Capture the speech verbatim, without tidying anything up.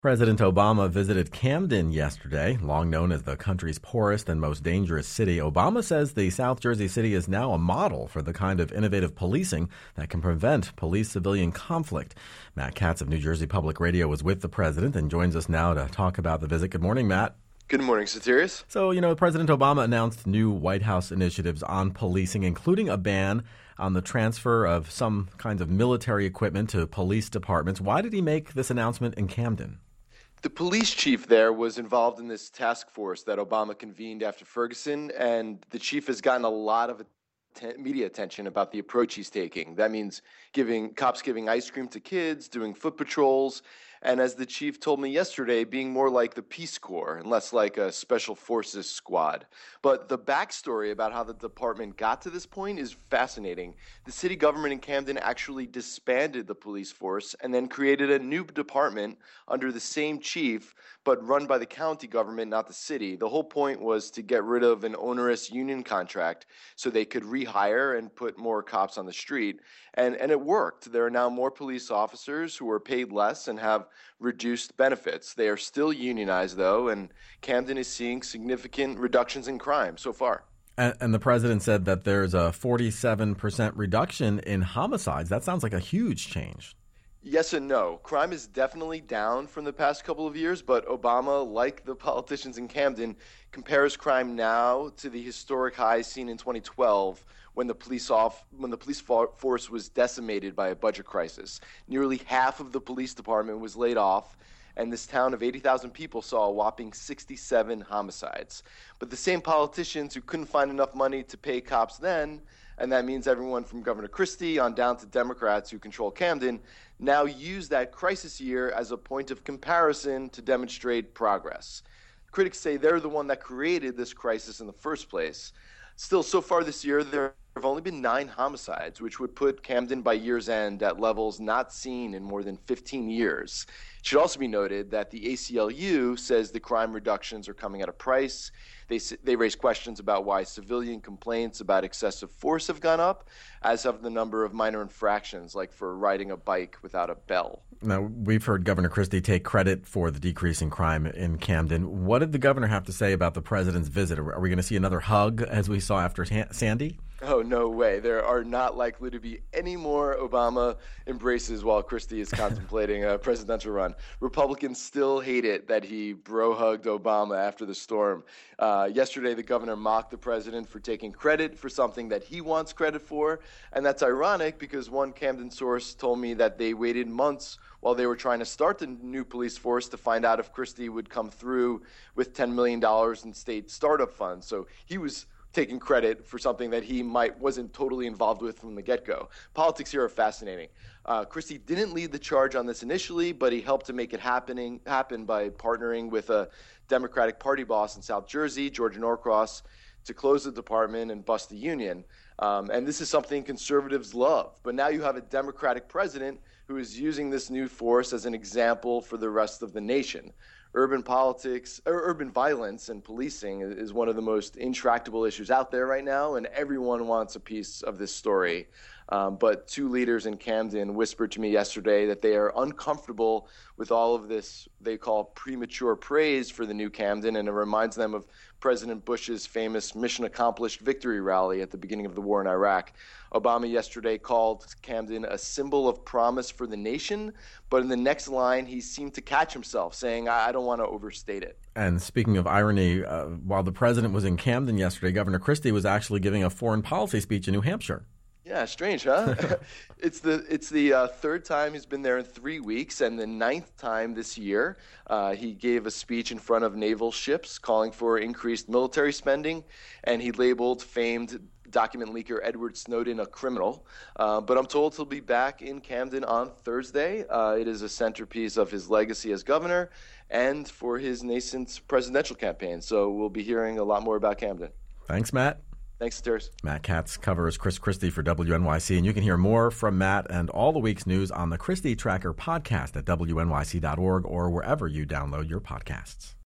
President Obama visited Camden yesterday, long known as the country's poorest and most dangerous city. Obama says the South Jersey city is now a model for the kind of innovative policing that can prevent police-civilian conflict. Matt Katz of New Jersey Public Radio was with the president and joins us now to talk about the visit. Good morning, Matt. Good morning, Satirius. So, you know, President Obama announced new White House initiatives on policing, including a ban on the transfer of some kinds of military equipment to police departments. Why did he make this announcement in Camden? The police chief there was involved in this task force that Obama convened after Ferguson, and the chief has gotten a lot of att- media attention about the approach he's taking. That means giving cops giving ice cream to kids, doing foot patrols, and as the chief told me yesterday, being more like the Peace Corps and less like a special forces squad. But the backstory about how the department got to this point is fascinating. The city government in Camden actually disbanded the police force and then created a new department under the same chief, but run by the county government, not the city. The whole point was to get rid of an onerous union contract so they could rehire and put more cops on the street. And, and it worked. There are now more police officers who are paid less and have reduced benefits. They are still unionized, though, and Camden is seeing significant reductions in crime so far. And, and the president said that there's a forty-seven percent reduction in homicides. That sounds like a huge change. Yes and no. Crime is definitely down from the past couple of years, but Obama, like the politicians in Camden, compares crime now to the historic highs seen in twenty twelve when the police off when the police force was decimated by a budget crisis. Nearly half of the police department was laid off, and this town of eighty thousand people saw a whopping sixty-seven homicides. But the same politicians who couldn't find enough money to pay cops then, and that means everyone from Governor Christie on down to Democrats who control Camden, now use that crisis year as a point of comparison to demonstrate progress. Critics say they're the one that created this crisis in the first place. Still, so far this year, there have only been nine homicides, which would put Camden by year's end at levels not seen in more than fifteen years. It should also be noted that the A C L U says the crime reductions are coming at a price. They, they raise questions about why civilian complaints about excessive force have gone up, as have the number of minor infractions, like for riding a bike without a bell. Now, we've heard Governor Christie take credit for the decrease in crime in Camden. What did the governor have to say about the president's visit? Are we going to see another hug as we saw after Sandy? Oh, no way. There are not likely to be any more Obama embraces while Christie is contemplating a presidential run. Republicans still hate it that he bro-hugged Obama after the storm. Uh, yesterday, the governor mocked the president for taking credit for something that he wants credit for. And that's ironic because one Camden source told me that they waited months while they were trying to start the new police force to find out if Christie would come through with ten million dollars in state startup funds. So he was taking credit for something that he might wasn't totally involved with from the get-go. Politics here are fascinating. Uh, Christie didn't lead the charge on this initially, but he helped to make it happening happen by partnering with a Democratic Party boss in South Jersey, George Norcross, to close the department and bust the union. Um, and this is something conservatives love. But now you have a Democratic president who is using this new force as an example for the rest of the nation. Urban politics, or urban violence and policing is one of the most intractable issues out there right now, and everyone wants a piece of this story. Um, but two leaders in Camden whispered to me yesterday that they are uncomfortable with all of this they call premature praise for the new Camden, and it reminds them of President Bush's famous mission accomplished victory rally at the beginning of the war in Iraq. Obama yesterday called Camden a symbol of promise for the nation, but in the next line he seemed to catch himself saying, I don't want to overstate it. And speaking of irony, uh, while the president was in Camden yesterday, Governor Christie was actually giving a foreign policy speech in New Hampshire. Yeah, strange, huh? it's the it's the uh, third time he's been there in three weeks, and the ninth time this year. Uh, he gave a speech in front of naval ships calling for increased military spending, and he labeled famed document leaker Edward Snowden a criminal. Uh, but I'm told he'll be back in Camden on Thursday. Uh, it is a centerpiece of his legacy as governor and for his nascent presidential campaign. So we'll be hearing a lot more about Camden. Thanks, Matt. Thanks, Stairs. Matt Katz covers Chris Christie for W N Y C, and you can hear more from Matt and all the week's news on the Christie Tracker podcast at W N Y C dot org or wherever you download your podcasts.